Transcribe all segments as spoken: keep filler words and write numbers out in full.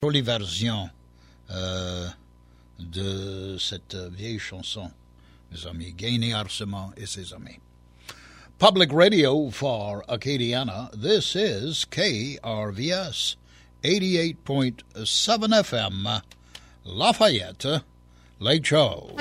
Jolie version euh, de cette vieille chanson, mes amis, Gainé Arcement et ses amis. Public radio for Acadiana, this is K R V S eighty-eight point seven F M, Lafayette, Lake Charles.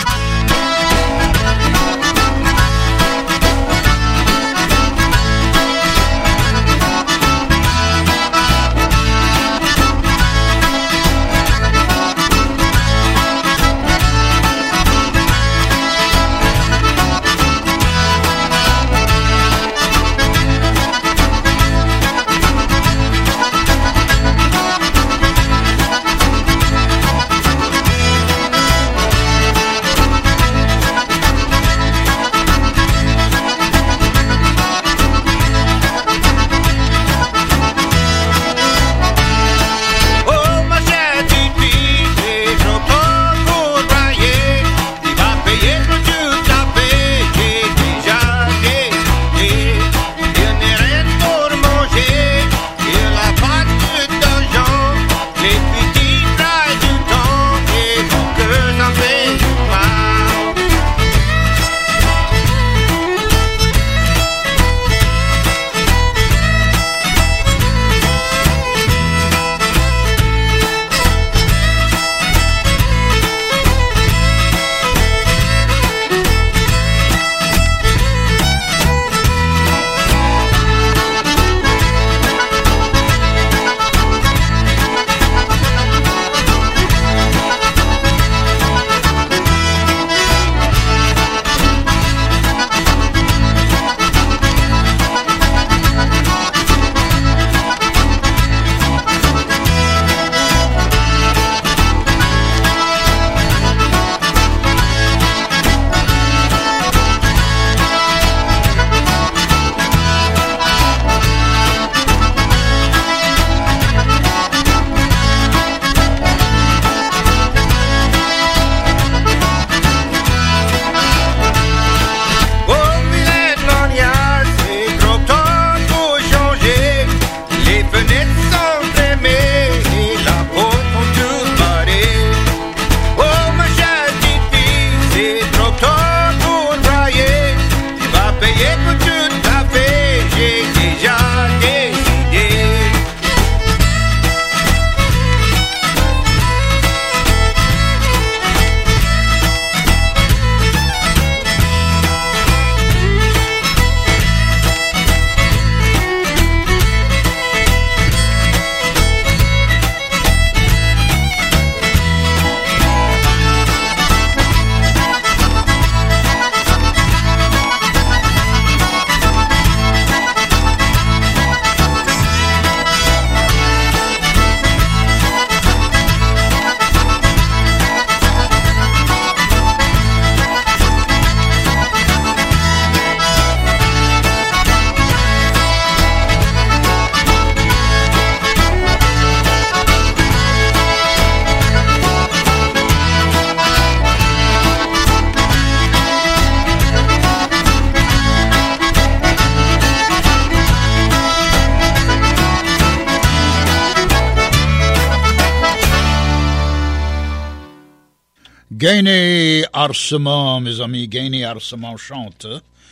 Gainé Arcement, mes amis, Gainé Arcement chante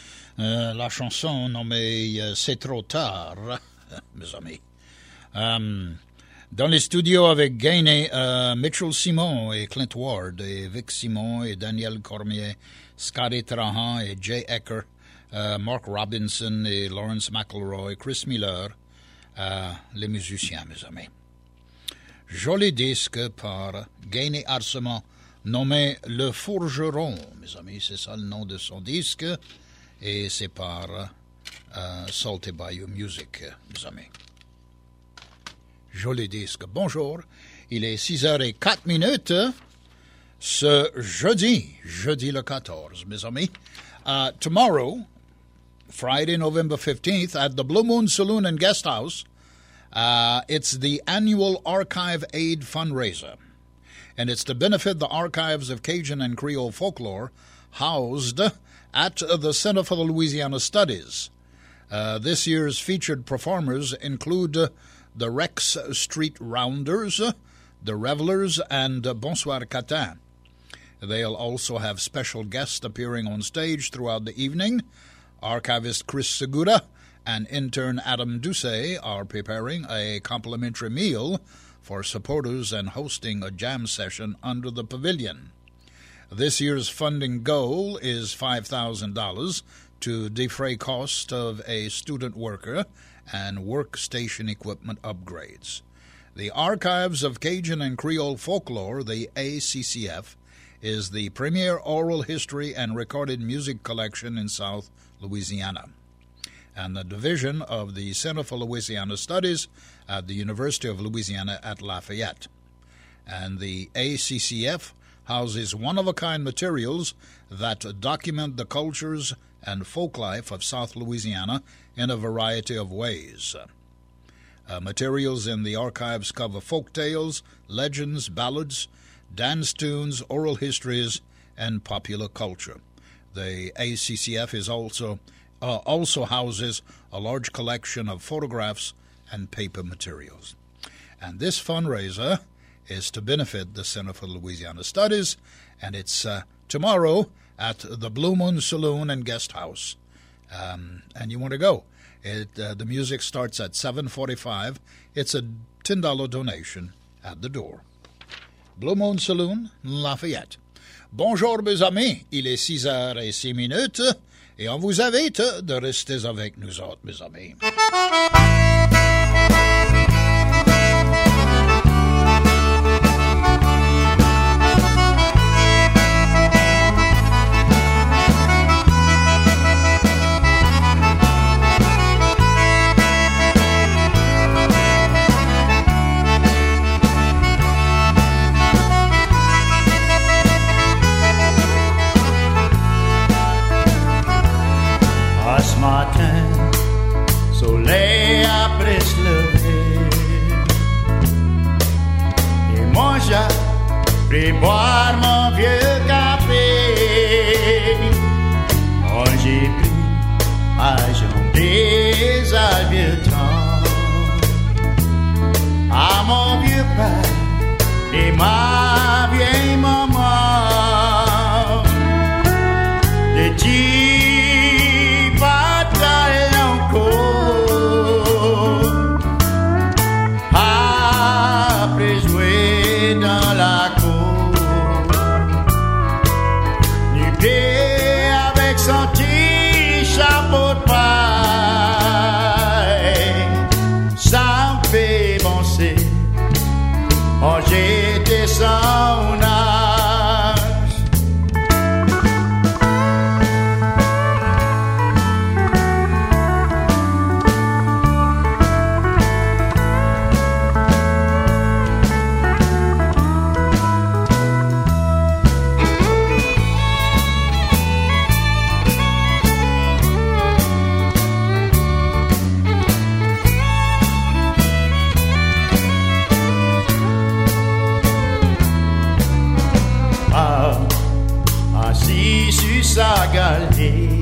euh, la chanson nommée euh, C'est trop tard, mes amis. Euh, dans les studios avec Gainé, euh, Mitchell Simon et Clint Ward, et Vic Simon et Daniel Cormier, Scotty Trahan et Jay Ecker, euh, Mark Robinson et Lawrence McElroy, Chris Miller, euh, les musiciens, mes amis. Joli disque par Gainé Arcement, nommé Le Forgeron, mes amis, c'est ça le nom de son disque, et c'est par euh, Salty Bayou Music, mes amis. Joli disque. Bonjour, il est six heures zéro quatre minutes, ce jeudi, jeudi le quatorze, mes amis. Uh, tomorrow, Friday, November fifteenth, at the Blue Moon Saloon and Guest House, uh, it's the annual Archive Aid fundraiser. And it's to benefit the archives of Cajun and Creole folklore housed at the Center for the Louisiana Studies. Uh, this year's featured performers include the Rex Street Rounders, the Revelers, and Bonsoir Catin. They'll also have special guests appearing on stage throughout the evening. Archivist Chris Segura and intern Adam Doucet are preparing a complimentary meal for supporters and hosting a jam session under the pavilion. This year's funding goal is five thousand dollars to defray cost of a student worker and workstation equipment upgrades. The Archives of Cajun and Creole Folklore, the A C C F, is the premier oral history and recorded music collection in South Louisiana, and the division of the Center for Louisiana Studies at the University of Louisiana at Lafayette. And the A C C F houses one-of-a-kind materials that document the cultures and folklife of South Louisiana in a variety of ways. Uh, materials in the archives cover folk tales, legends, ballads, dance tunes, oral histories, and popular culture. The A C C F is also uh, also houses a large collection of photographs and paper materials. And this fundraiser is to benefit the Center for Louisiana Studies, and it's uh, tomorrow at the Blue Moon Saloon and Guest House. Um, and you want to go. It, uh, the music starts at seven forty-five. It's a ten dollars donation at the door. Blue Moon Saloon, Lafayette. Bonjour mes amis, il est six heures et six minutes et on vous invite de rester avec nous autres, mes amis. Ce matin, soleil après se lever, et moi j'ai pris boire mon vieux café. Moi j'ai pris à jambe des vieux temps, à mon vieux père et ma vieille maman. De qui oh, j'étais son âge. Sa galerie,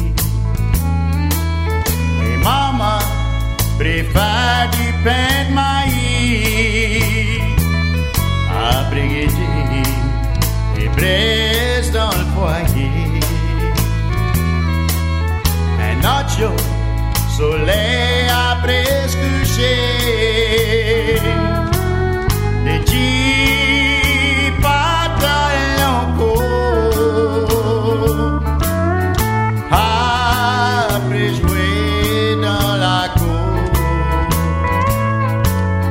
et maman préfère du pain de maïs à briguer et braise dans le foyer. Un autre jour, soleil après se coucher, des jeeps pas dans l'enclos. Après jouer dans la cour,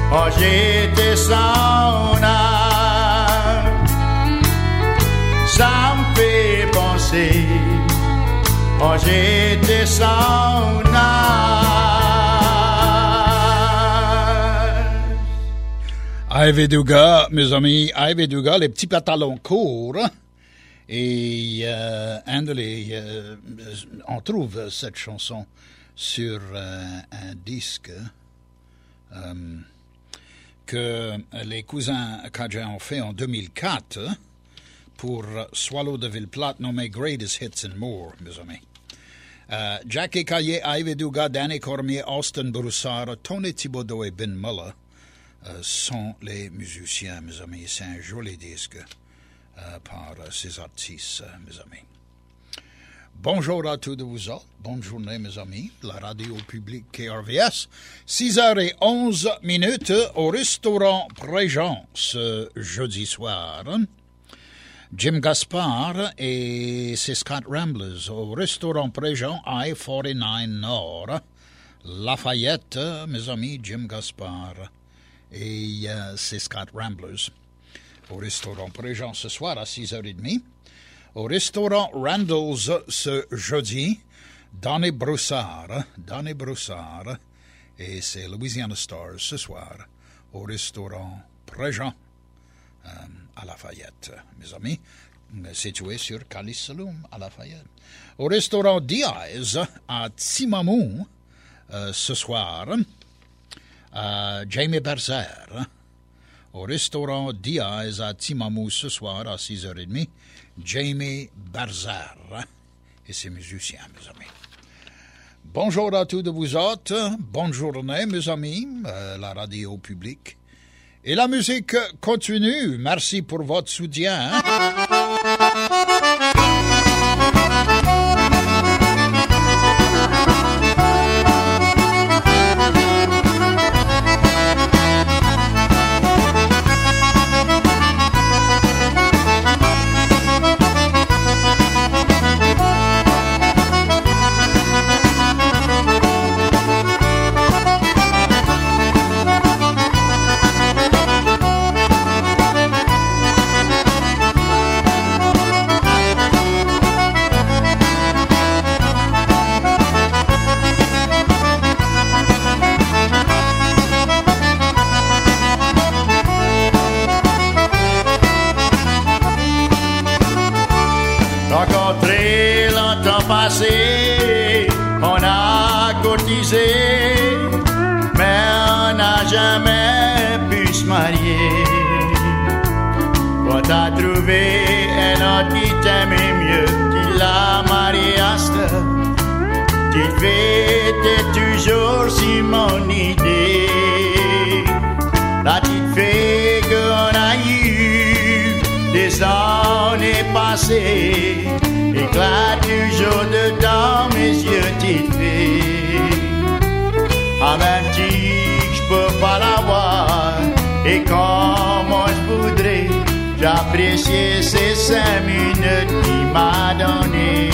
oh j'étais son âme. Ça me fait penser, oh j'étais son âme. Ivy Dugas, mes amis, Ivy Dugas, les petits pantalons courts. Et euh, un de les, euh, on trouve cette chanson sur euh, un disque euh, que les cousins Cajun ont fait en deux mille quatre pour Swallow de Villeplate, nommé Greatest Hits and More, mes amis. Euh, Jackie Caillé, Ivy Dugas, Danny Cormier, Austin Broussard, Tony Thibodeau et Ben Muller euh, sont les musiciens, mes amis. C'est un joli disque. Euh, par euh, ces artistes, euh, mes amis. Bonjour à tous de vous autres. Bonne journée, mes amis. La radio publique K R V S. six heures onze minutes au restaurant Préjean ce jeudi soir. Jim Gaspard et ses Scott Ramblers au restaurant Préjean I quarante-neuf Nord. Lafayette, mes amis, Jim Gaspard et euh, ses Scott Ramblers. Au restaurant Préjean ce soir à six heures trente. Au restaurant Randall's ce jeudi, Donny Broussard, Donny Broussard, et c'est Louisiana Stars ce soir au restaurant Préjean euh, à Lafayette, mes amis, situé sur Calice Saloum à Lafayette. Au restaurant Diaz à Timamou euh, ce soir, euh, Jamie Berzer. Au restaurant Diaz à Timamou ce soir à six heures trente, Jamie Berzer et ses musiciens, mes amis. Bonjour à tous de vous autres, bonne journée, mes amis, euh, la radio publique. Et la musique continue, merci pour votre soutien. On a cotisé, mais on n'a jamais pu se marier. Quand t'as trouvé un autre qui t'aimait mieux, qui l'a marié à cette, tu fais, t'es toujours si mon idée. La petite fille qu'on a eu des années passées, éclate toujours dedans mes yeux, petite fille. En même temps, je peux pas la voir, et comment je voudrais, j'appréciais ces cinq minutes qu'il m'a données.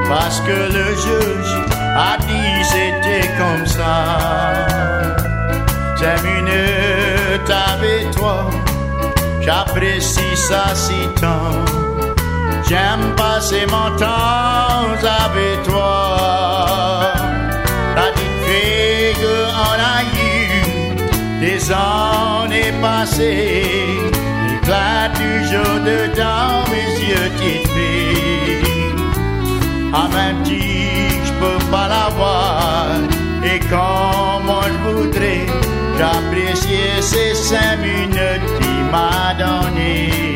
parce que le juge a dit c'était comme ça. Cinq minutes avec toi, j'apprécie ça si tant. J'aime passer mon temps avec toi. La petite fille qu'on a eu des années passées, éclate toujours dedans mes yeux, petite fille. En même temps, je peux pas la voir, et comme moi je voudrais, j'apprécie ces cinq minutes qu'il m'a données.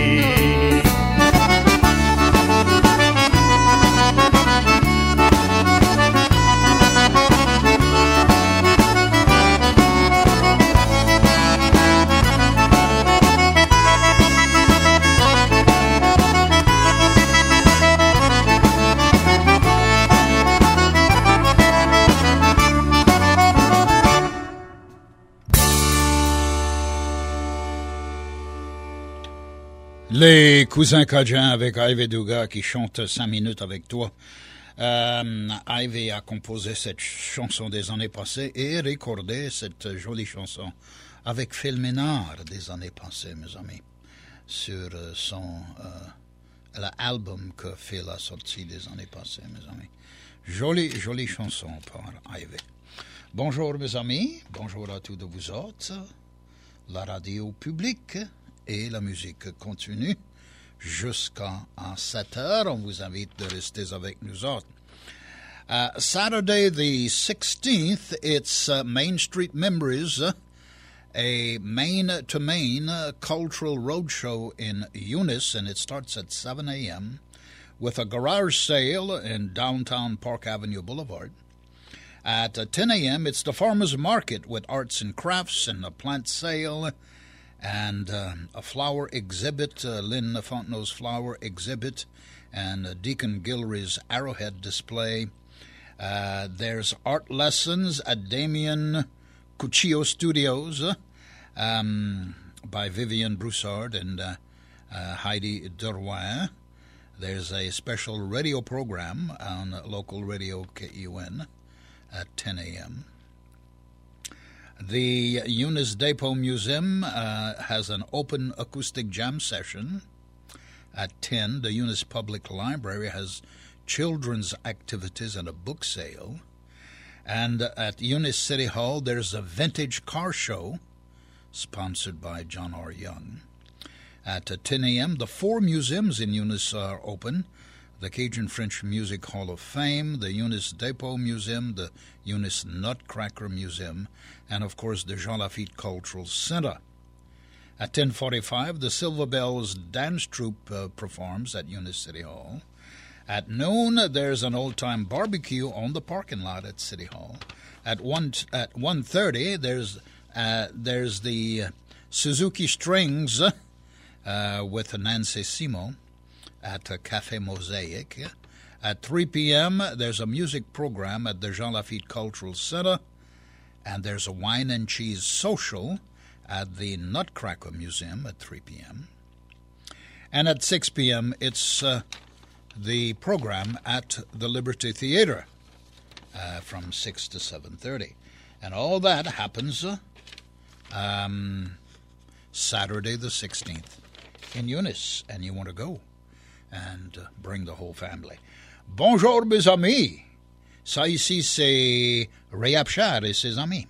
Les cousins Cajuns avec Ivy Dugas qui chante cinq minutes avec toi. Euh, Ivy a composé cette chanson des années passées et recordé cette jolie chanson avec Phil Ménard des années passées, mes amis, sur son euh, l'album que Phil a sorti des années passées, mes amis. Jolie, jolie chanson par Ivy. Bonjour, mes amis. Bonjour à tous de vous autres. La radio publique et la musique continue jusqu'à sept heures. On vous invite de rester avec nous autres. Uh, Saturday the sixteenth, it's uh, Main Street Memories, uh, a Main-to-Main uh, cultural roadshow in Eunice, and it starts at seven a.m. with a garage sale in downtown Park Avenue Boulevard. At uh, ten a.m., it's the farmer's market with arts and crafts and a plant sale and uh, a flower exhibit, uh, Lynn Fontenot's flower exhibit, and uh, Deacon Guillory's arrowhead display. Uh, there's art lessons at Damien Cuccio Studios uh, um, by Vivian Broussard and uh, uh, Heidi Derouin. There's a special radio program on local radio K U N at ten a.m. The Eunice Depot Museum uh, has an open acoustic jam session at ten. The Eunice Public Library has children's activities and a book sale. And at Eunice City Hall, there's a vintage car show sponsored by John R. Young. At ten a.m., the four museums in Eunice are open. The Cajun French Music Hall of Fame, the Eunice Depot Museum, the Eunice Nutcracker Museum, and, of course, the Jean Lafitte Cultural Center. At ten forty-five, the Silver Bells Dance Troupe uh, performs at Eunice City Hall. At noon, there's an old-time barbecue on the parking lot at City Hall. At one at one thirty, there's uh, there's the Suzuki Strings uh, with Nancy Simo at uh, Cafe Mosaic. At three p.m., there's a music program at the Jean Lafitte Cultural Center, and there's a wine and cheese social at the Nutcracker Museum at three p.m. And at six p.m., it's uh, the program at the Liberty Theater uh, from six to seven thirty. And all that happens uh, um, Saturday the sixteenth in Eunice, and you want to go and uh, bring the whole family. Bonjour, mes amis. Ça ici, c'est Ray Apshad et ses amis.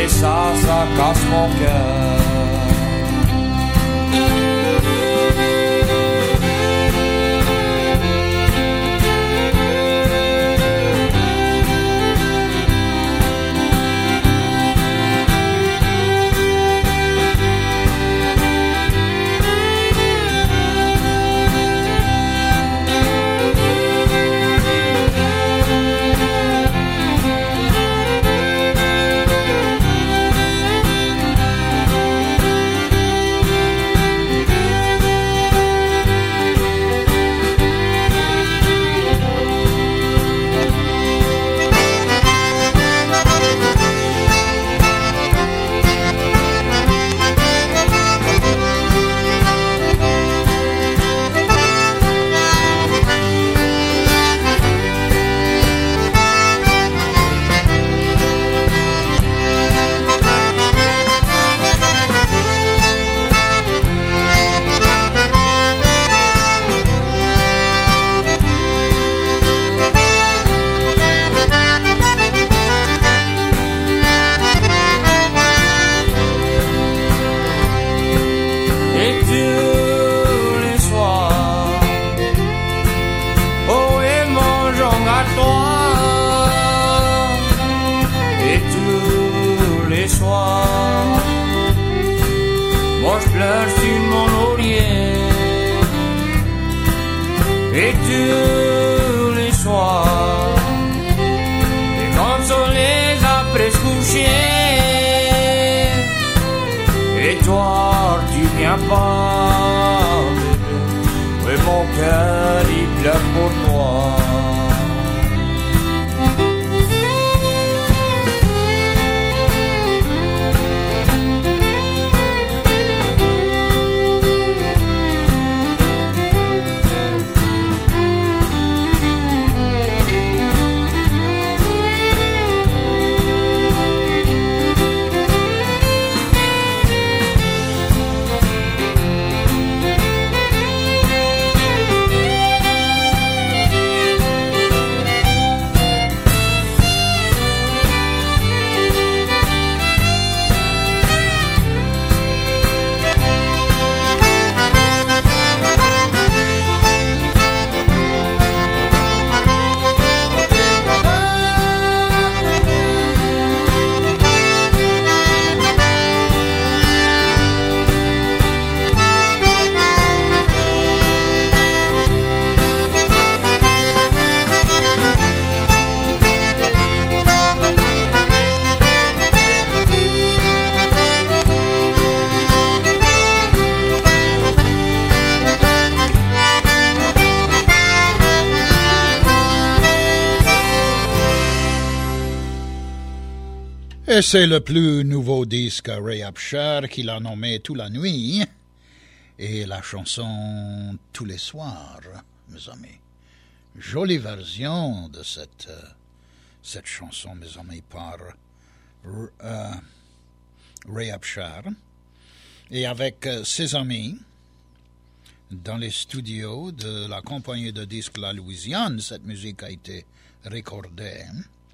et ça, ça casse mon cœur. Et c'est le plus nouveau disque à Ray Abshar qu'il a nommé Toute la nuit et la chanson Tous les soirs, mes amis. Jolie version de cette, euh, cette chanson, mes amis, par euh, Ray Abshar et avec euh, ses amis dans les studios de la compagnie de disques La Louisiane. Cette musique a été recordée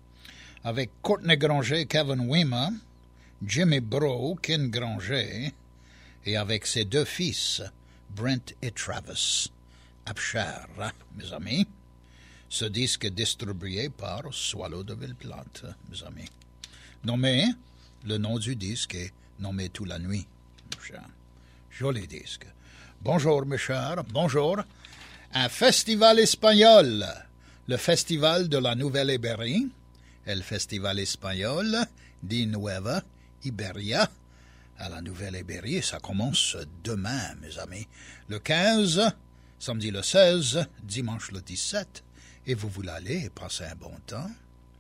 avec Courtney Granger, Kevin Wimmer, Jimmy Bro, Ken Granger, et avec ses deux fils, Brent et Travis Abshar, mes amis. Ce disque est distribué par Swallow de Ville-Plate, mes amis. Nommé, le nom du disque est nommé Toute la nuit, mes chers. Joli disque. Bonjour, mes chers, bonjour. Un festival espagnol, le festival de la Nouvelle-Ibérie, le Festival espagnol de Nueva Iberia à la Nouvelle-Ibérie. Ça commence demain, mes amis. Le quinze, samedi le seize, dimanche le dix-sept. Et vous voulez aller passer un bon temps.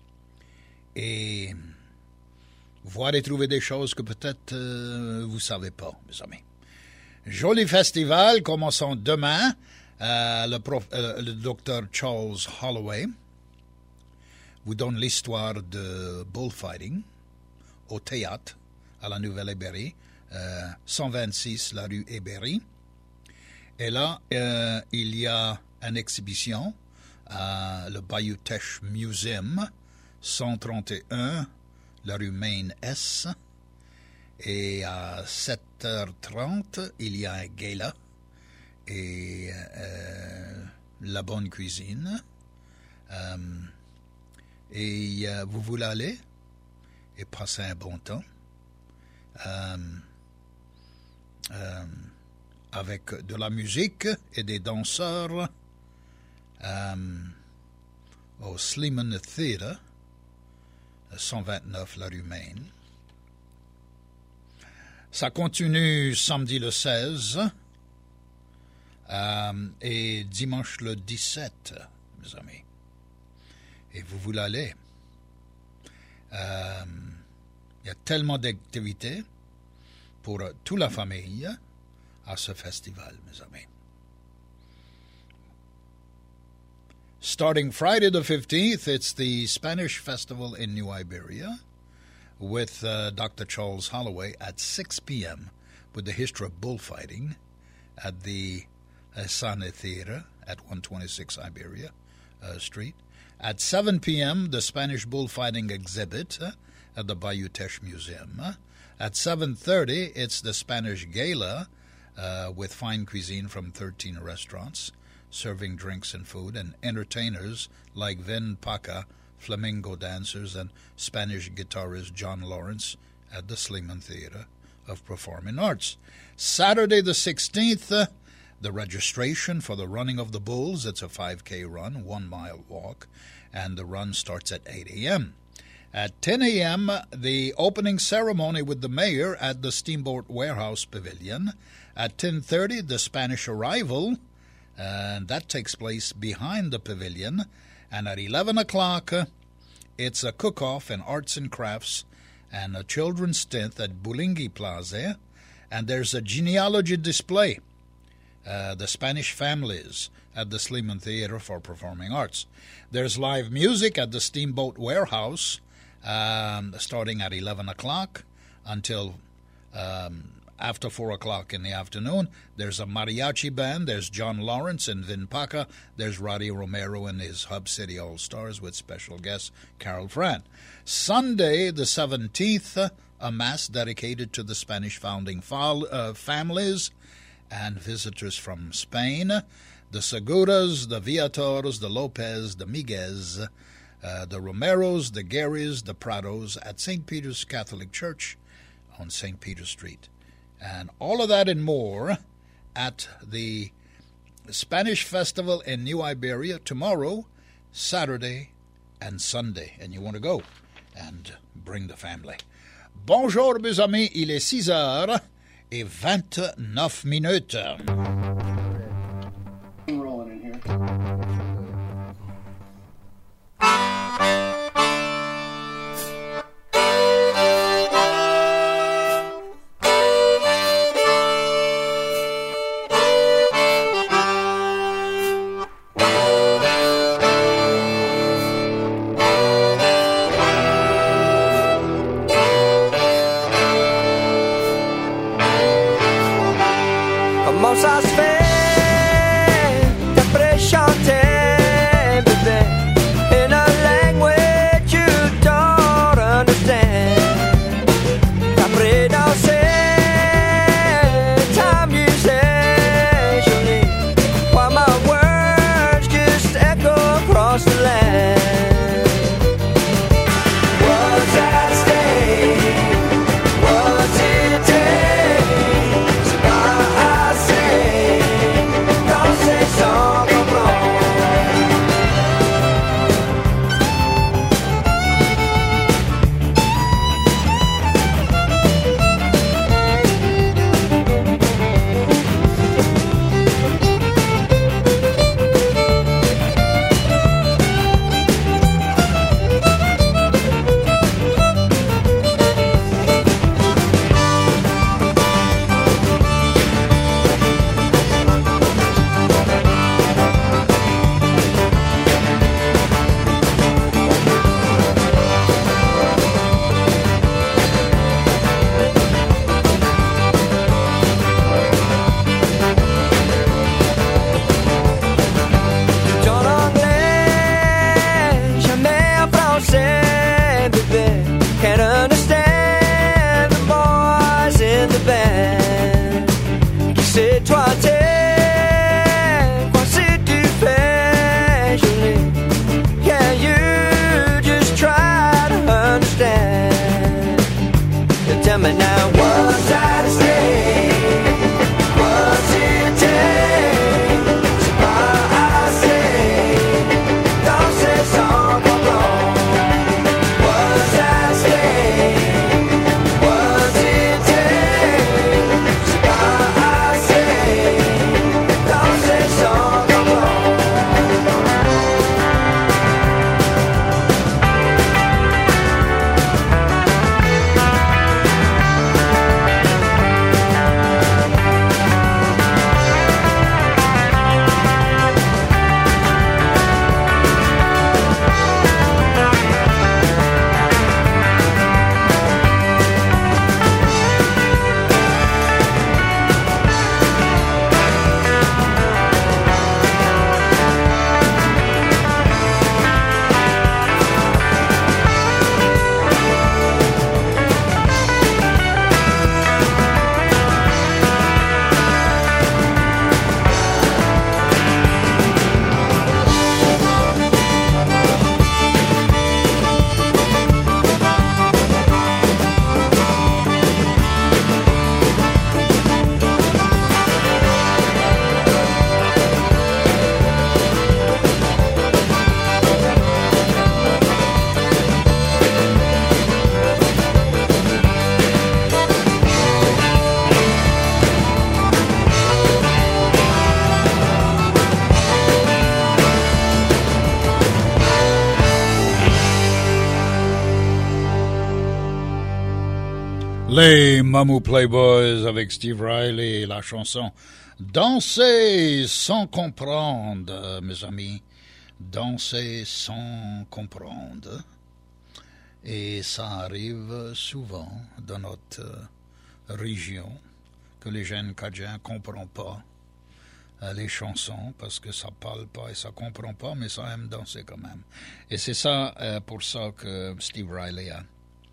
Et voir et trouver des choses que peut-être euh, vous ne savez pas, mes amis. Joli festival commençant demain. Euh, le, prof, euh, le docteur Charles Holloway vous donne l'histoire de bullfighting au théâtre à la Nouvelle-Ibérie, euh, cent vingt-six la rue Ibérie. Et là, euh, il y a une exhibition à le Bayou Teche Museum, cent trente et un la rue Maine S. Et à sept heures trente, il y a un gala et euh, la bonne cuisine. Euh, et euh, vous voulez aller et passer un bon temps euh, euh, avec de la musique et des danseurs euh, au Sleeman Theatre, cent vingt-neuf la rue Maine. Ça continue samedi le seize euh, et dimanche le dix-sept, mes amis. Et vous voulez aller. Euh, il y a tellement d'activités pour toute la famille à ce festival, mes amis. Starting Friday the fifteenth, it's the Spanish Festival in New Iberia with uh, Doctor Charles Holloway at six p.m. with the history of bullfighting at the uh, Sane Theatre at one twenty-six Iberia uh, Street. At seven p.m., the Spanish bullfighting exhibit uh, at the Bayou Teche Museum. At seven thirty, it's the Spanish Gala uh, with fine cuisine from thirteen restaurants, serving drinks and food, and entertainers like Vin Paca, flamenco dancers, and Spanish guitarist John Lawrence at the Sleeman Theatre of Performing Arts. Saturday the sixteenth, uh, the registration for the Running of the Bulls. It's a five K run, one-mile walk, and the run starts at eight a.m. At ten a.m., the opening ceremony with the mayor at the Steamboat Warehouse Pavilion. At ten thirty, the Spanish arrival, and that takes place behind the pavilion. And at eleven o'clock, uh, it's a cook-off and arts and crafts and a children's tent at Bulingi Plaza. And there's a genealogy display, uh, the Spanish families at the Sleeman Theatre for Performing Arts. There's live music at the Steamboat Warehouse um, starting at eleven o'clock until um, after four o'clock in the afternoon. There's a mariachi band. There's John Lawrence and Vin Paca. There's Roddy Romero and his Hub City All-Stars with special guest Carol Fran. Sunday, the seventeenth, a mass dedicated to the Spanish founding fol- uh, families and visitors from Spain. The Seguras, the Viators, the Lopez, the Miguez, uh, the Romeros, the Garys, the Prados at Saint Peter's Catholic Church on Saint Peter Street. And all of that and more at the Spanish Festival in New Iberia tomorrow, Saturday, and Sunday. And you want to go and bring the family. Bonjour, mes amis. Il est six heures et vingt-neuf minutes. Rolling in here. Vamos a but now what's that to say? What's it take? C'est pas assez dans ces sans comprendre. What's that to say? What's it take? C'est pas assez dans ces sans comprendre. Les Mamou Playboys avec Steve Riley et la chanson Danser sans comprendre, mes amis. Danser sans comprendre. Et ça arrive souvent dans notre région que les jeunes Cajuns ne comprennent pas les chansons parce que ça parle pas et ça comprend pas, mais ça aime danser quand même. Et c'est ça, euh, pour ça que Steve Riley a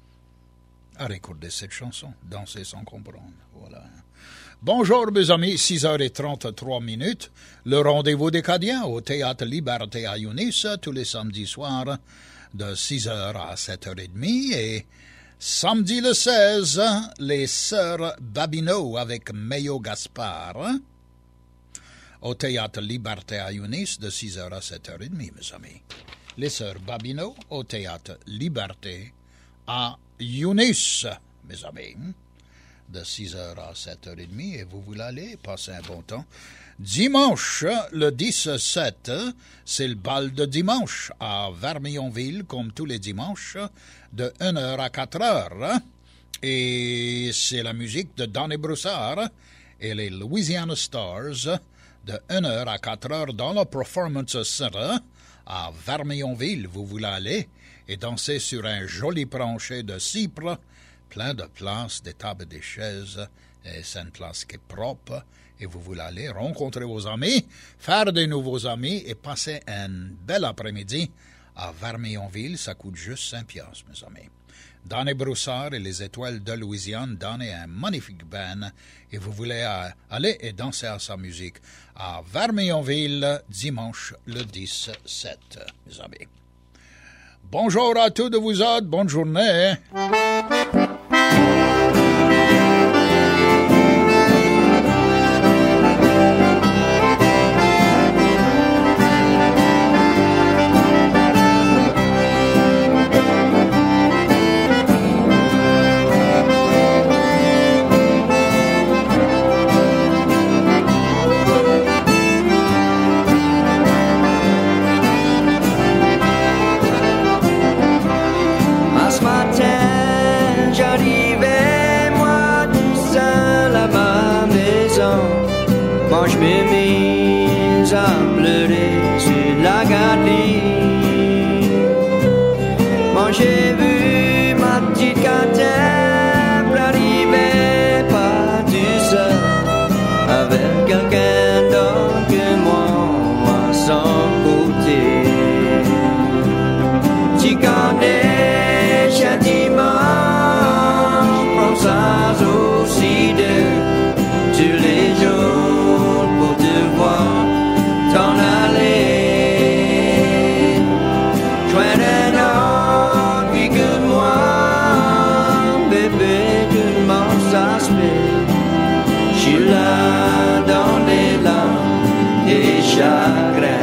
à recorder cette chanson, Danser sans comprendre. Voilà. Bonjour mes amis, six heures trente-trois minutes, le rendez-vous des Cadiens au Théâtre Liberté à Younis, tous les samedis soirs, de six heures à sept heures trente, et samedi le seize, les Sœurs Babineau avec Mayo Gaspard, au Théâtre Liberté à Younis, de six heures à sept heures trente, mes amis. Les Sœurs Babineau au Théâtre Liberté à Younis, mes amis, de six heures à sept heures trente, et vous voulez aller passer un bon temps. Dimanche, le dix-sept, c'est le bal de dimanche à Vermillonville, comme tous les dimanches, de une heure à quatre heures. Et c'est la musique de Donny Broussard et les Louisiana Stars, de une heure à quatre heures dans le Performance Center à Vermillonville. Vous voulez aller et danser sur un joli plancher de cypre, plein de places, des tables et des chaises, et c'est une place qui est propre, et vous voulez aller rencontrer vos amis, faire des nouveaux amis, et passer un bel après-midi à Vermillonville. Ça coûte juste cinq piastres, mes amis. Donny Broussard et les Étoiles de Louisiane donnent un magnifique band, et vous voulez aller et danser à sa musique à Vermillonville, dimanche le dix-sept, mes amis. Bonjour à tous de vous autres, bonne journée. Je me mets à pleurer sur la galerie. Moi j'ai vu ma petite Catherine arriver pas tout seul, avec quelqu'un d'autre que moi à son côté. Tu connais châtiment, prends ça aussi de tous les jours. T'en aller ça se fait. Je suis là dans les larmes et chagrins.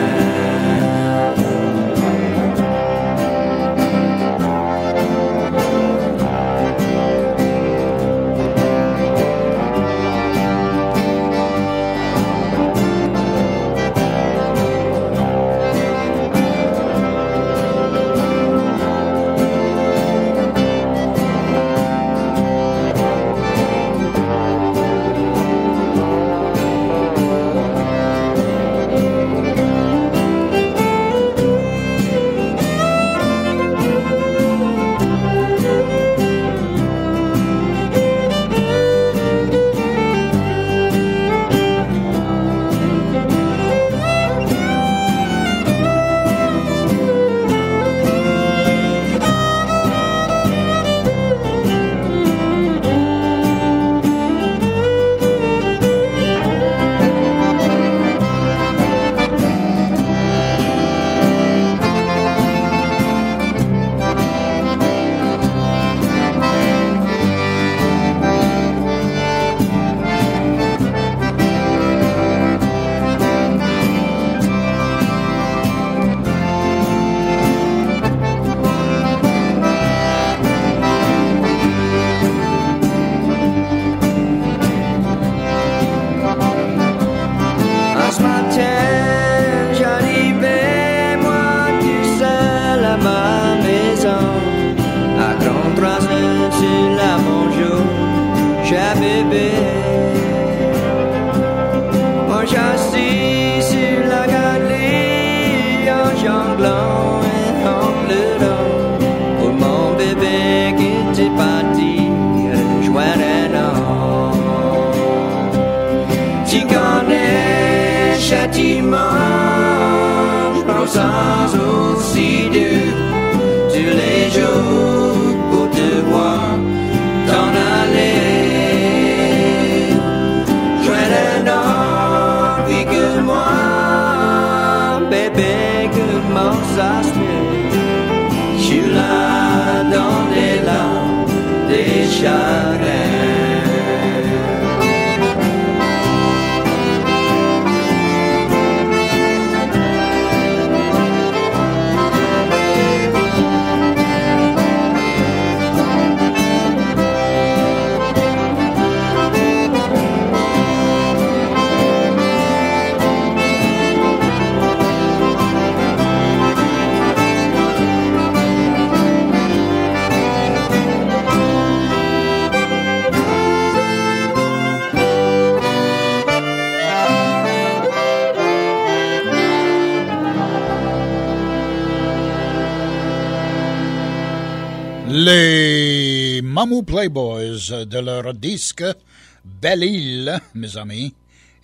Les Mamou Playboys de leur disque Belle Île, mes amis,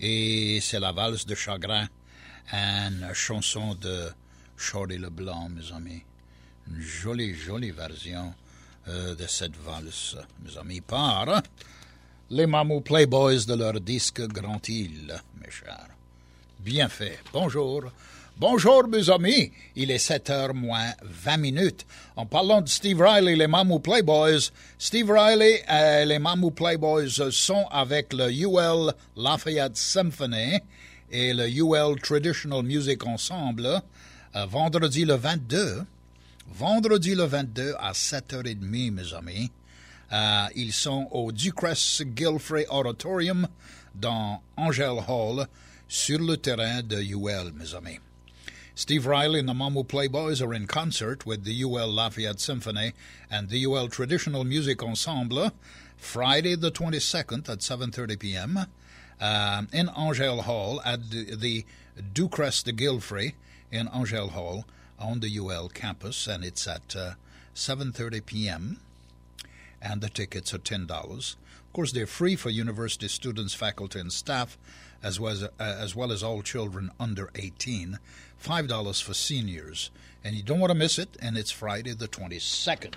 et c'est la valse de chagrin, une chanson de Shorty Leblanc, mes amis. Une jolie, jolie version euh, de cette valse, mes amis, par les Mamou Playboys de leur disque Grand Île, mes chers. Bien fait. Bonjour. Bonjour, mes amis. Il est sept heures moins vingt minutes. En parlant de Steve Riley, les Mamou Playboys, Steve Riley et les Mamou Playboys sont avec le U L Lafayette Symphony et le U L Traditional Music Ensemble euh, vendredi le vingt-deux. Vendredi le vingt-deux à sept heures trente, mes amis. Euh, ils sont au Ducrest Gilfrey Auditorium dans Angel Hall sur le terrain de U L, mes amis. Steve Riley and the Mamou Playboys are in concert with the U L Lafayette Symphony and the U L Traditional Music Ensemble Friday the twenty-second at seven thirty p.m. Uh, in Angel Hall at the, the Ducrest Gilfrey in Angel Hall on the U L campus, and it's at uh, seven thirty p.m. and the tickets are ten dollars. Of course, they're free for university students, faculty, and staff, as well as, uh, as well as all children under eighteen. five dollars for seniors. And you don't want to miss it, and it's Friday the twenty-second.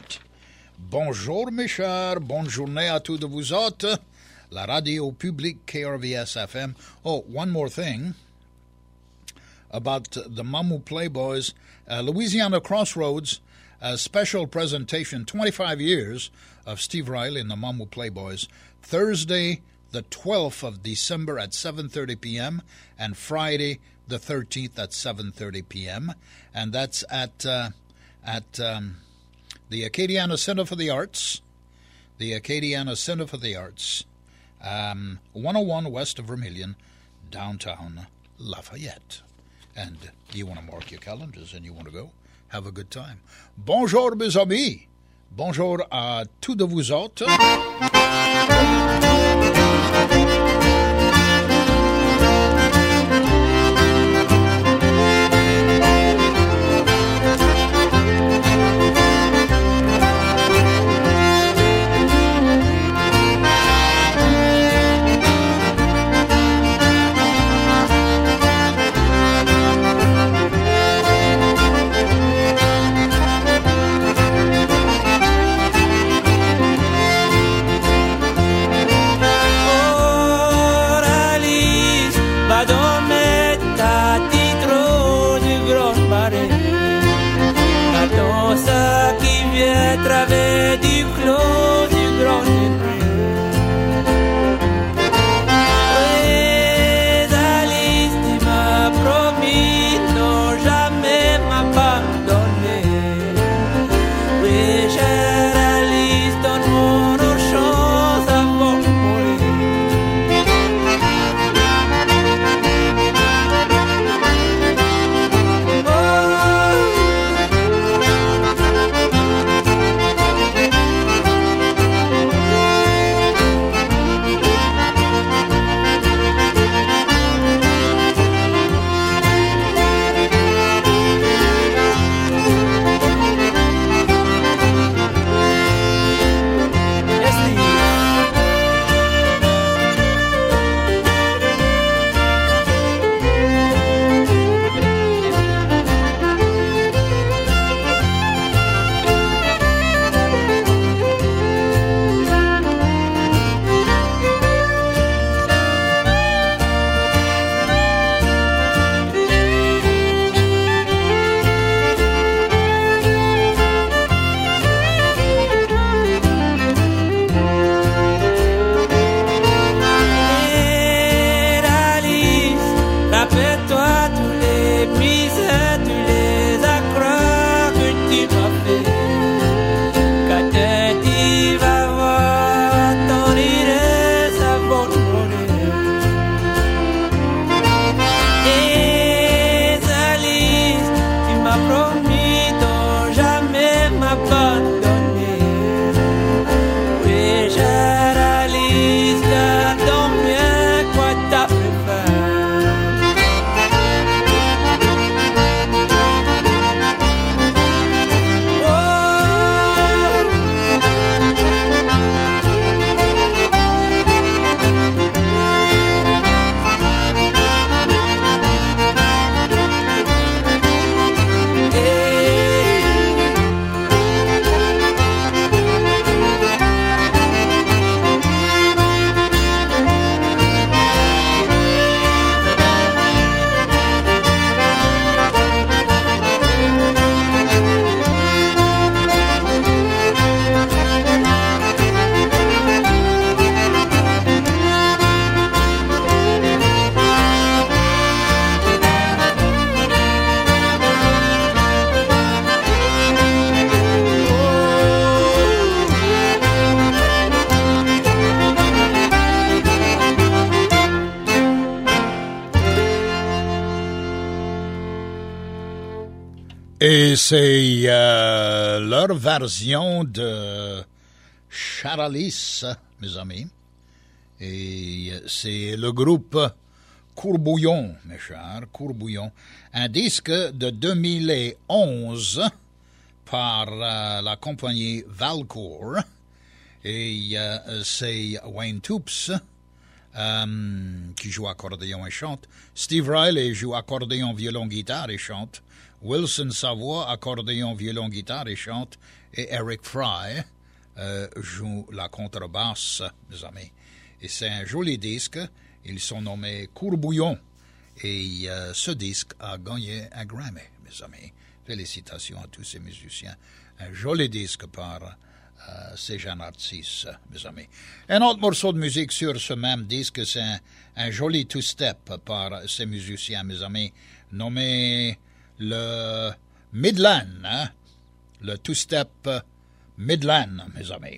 Bonjour, mes chers. Bonne journée à tous de vous autres. La radio publique K R V S F M. Oh, one more thing about the Mamou Playboys. Uh, Louisiana Crossroads a special presentation, twenty-five years of Steve Riley and the Mamou Playboys, Thursday, the twelfth of December at seven thirty p.m. and Friday, the thirteenth at seven thirty p.m. And that's at uh, at um, the Acadiana Center for the Arts, the Acadiana Center for the Arts, um, one oh one west of Vermilion, downtown Lafayette. And you want to mark your calendars and you want to go, have a good time. Bonjour mes amis, bonjour à tous de vous autres. Travers du clos du grand oui, Alice, tu m'as promis non jamais m'abandonner. Oui, chère Alice, donne-moi nos chances avant de mourir. Et c'est euh, leur version de Charalis, mes amis. Et c'est le groupe Courbouillon, mes chers, Courbouillon. Un disque de deux mille onze par euh, la compagnie Valcourt. Et euh, c'est Wayne Toups euh, qui joue accordéon et chante. Steve Riley joue accordéon, violon, guitare et chante. Wilson Savoie, accordéon, violon, guitare et chante. Et Eric Fry euh, joue la contrebasse, mes amis. Et c'est un joli disque. Ils sont nommés Courbouillon. Et euh, ce disque a gagné un Grammy, mes amis. Félicitations à tous ces musiciens. un joli disque par euh, ces jeunes artistes, mes amis. Un autre morceau de musique sur ce même disque, c'est un, un joli two-step par ces musiciens, mes amis, nommé le Midland, hein? Le two-step Midland, mes amis.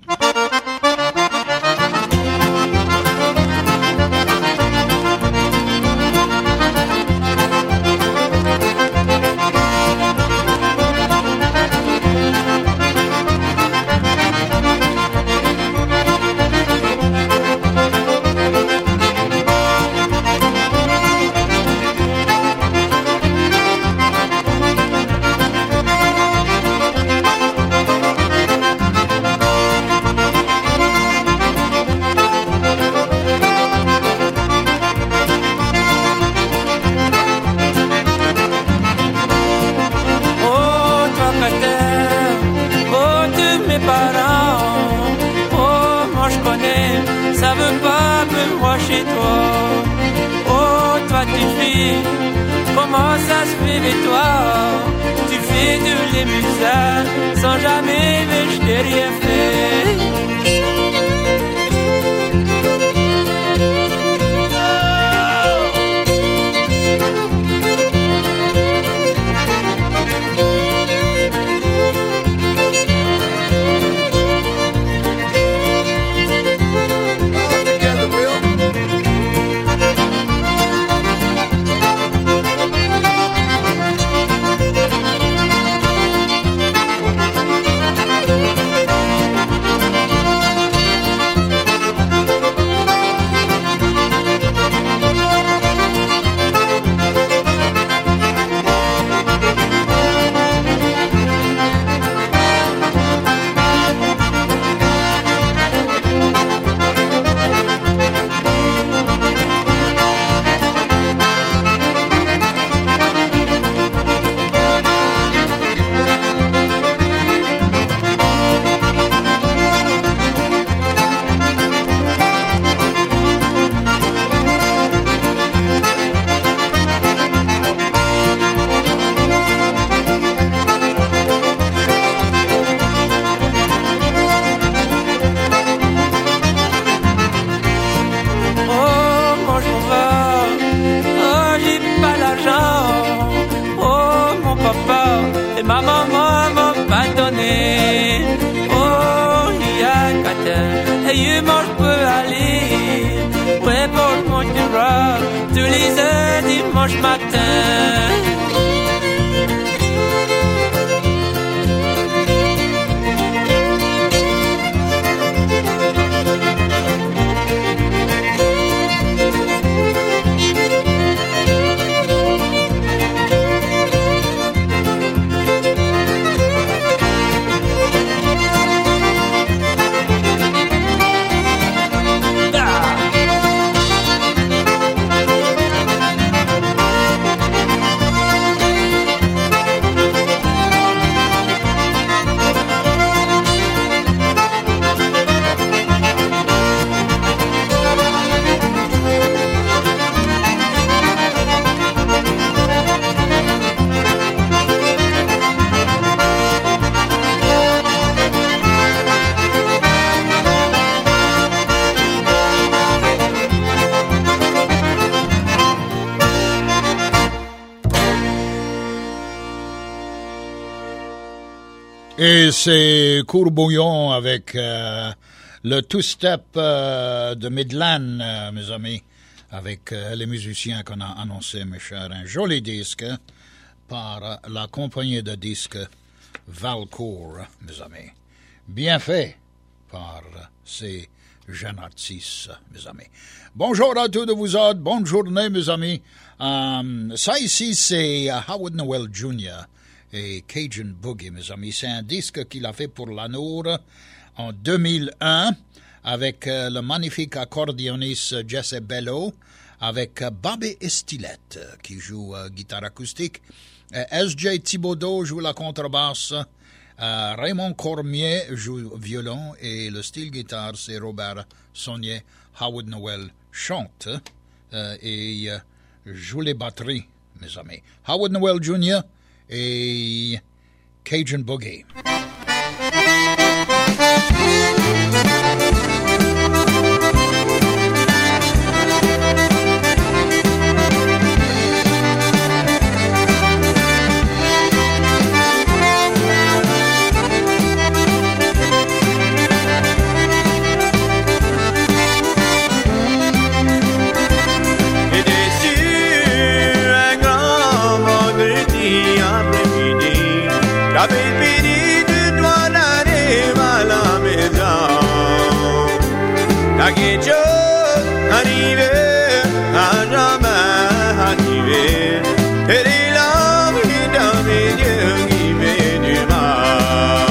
Comment ça se fait, mais toi, tu fais de l'émusage sans jamais, mais je t'ai rien fait. Et c'est Courbouillon avec euh, le two-step euh, de Midland, euh, mes amis, avec euh, les musiciens qu'on a annoncés, mes chers. Un joli disque par euh, la compagnie de disques Valcourt, mes amis. Bien fait par euh, ces jeunes artistes, mes amis. Bonjour à tous de vous autres, bonne journée, mes amis. Um, ça ici, c'est uh, Howard Noel junior et Cajun Boogie, mes amis. C'est un disque qu'il a fait pour la Nour en deux mille un avec euh, le magnifique accordéoniste Jesse Bello, avec euh, Bobby Estilette euh, qui joue euh, guitare acoustique, euh, S J Thibodeau joue la contrebasse, euh, Raymond Cormier joue violon et le style guitare c'est Robert Saunier. Howard Noel chante euh, et euh, joue les batteries, mes amis. Howard Noel junior et Cajun Boogie. quelque chose arrivé à jamais arrivé. Et les larmes qui dans mes yeux qui fait du mal.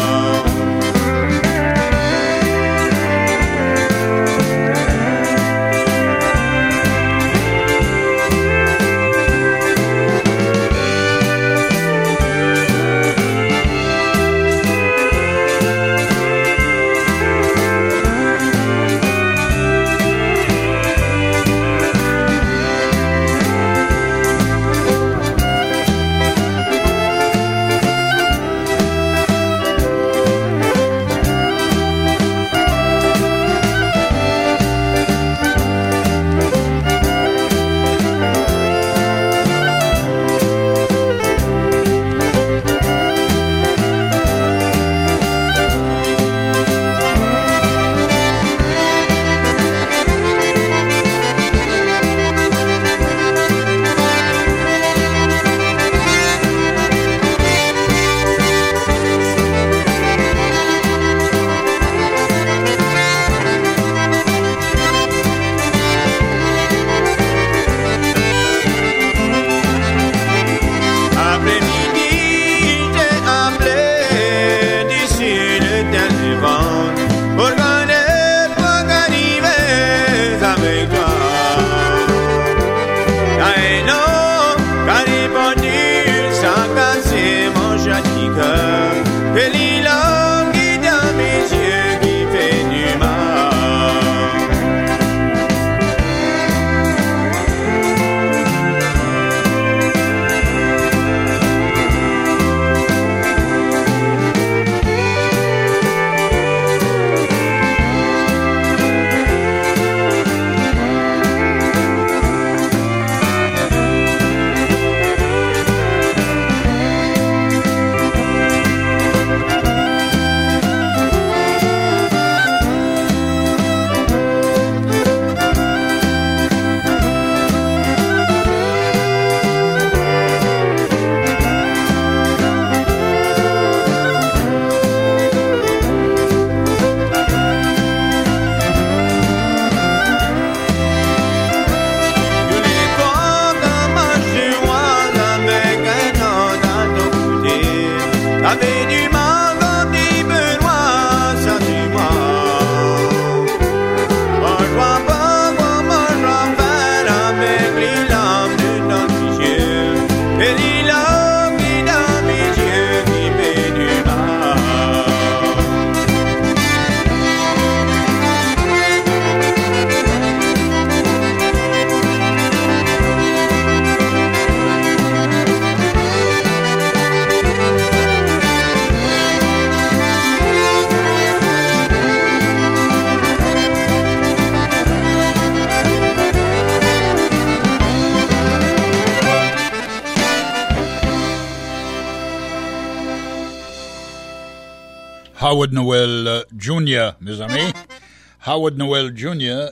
Howard Nowell Junior, mes amis. Howard Nowell Junior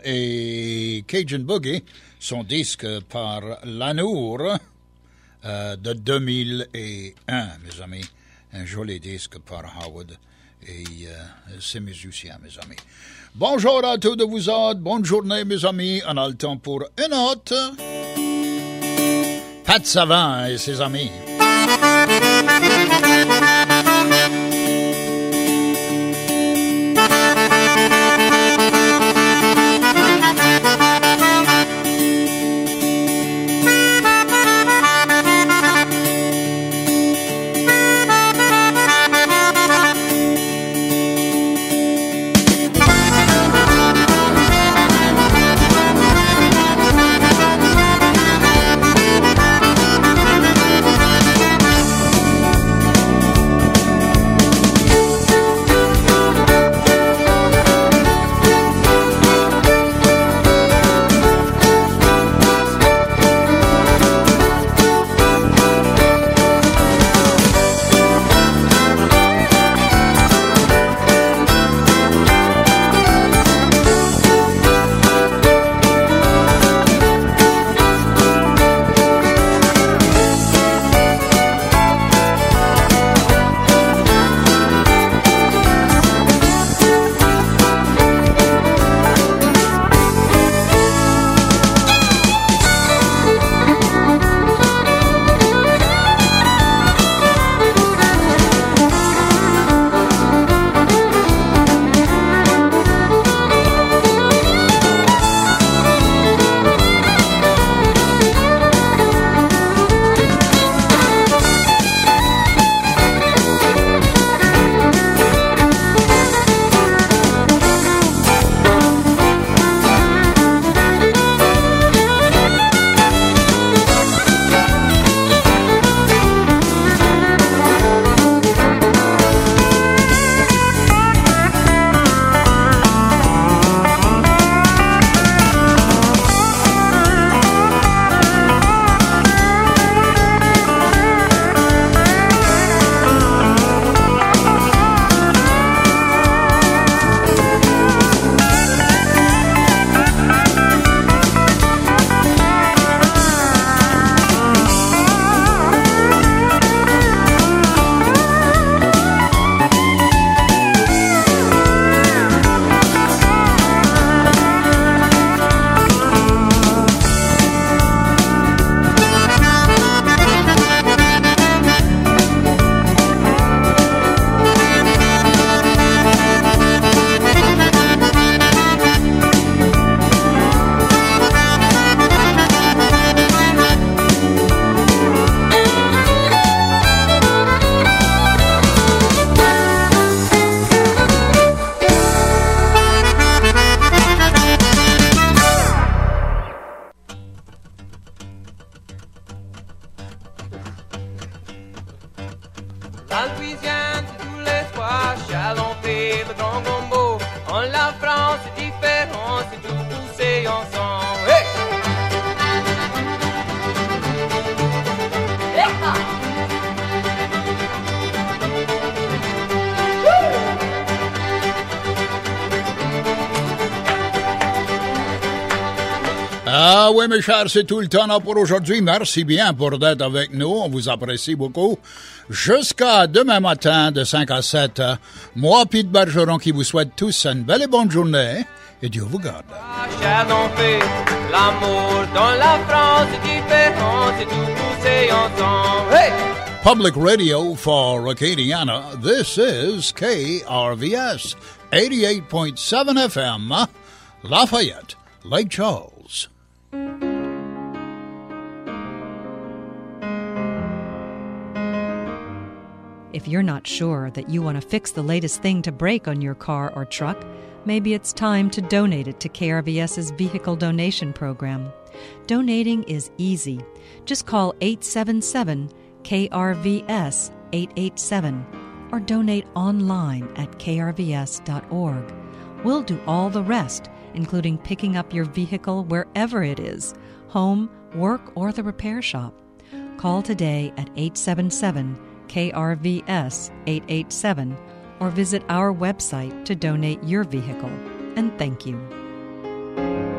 et Cajun Boogie, son disque par Lanour euh, de deux mille un, mes amis. Un joli disque par Howard et euh, ses musiciens, mes amis. Bonjour à tous de vous autres, bonne journée, mes amis. On a le temps pour une autre. Pat Savant et ses amis. Thank you. France, différence, tout pousser ensemble. Hey! Ah oui, mes chers, c'est tout le temps là pour aujourd'hui. Merci bien pour d'être avec nous. On vous apprécie beaucoup. Jusqu'à demain matin de cinq à sept, moi, Pete Bergeron, qui vous souhaite tous une belle et bonne journée. Et Dieu vous garde. On fait l'amour dans la France, différence, tout pousser ensemble. Hey! Public radio for Acadiana. This is K R V S eighty-eight point seven F M, Lafayette, Lake Charles. If you're not sure that you want to fix the latest thing to break on your car or truck, maybe it's time to donate it to KRVS's Vehicle Donation Program. Donating is easy. Just call eight seven seven K R V S eight eight seven or donate online at K R V S dot org. We'll do all the rest, including picking up your vehicle wherever it is, home, work, or the repair shop. Call today at eight seven seven K R V S eight eight seven or visit our website to donate your vehicle. And thank you.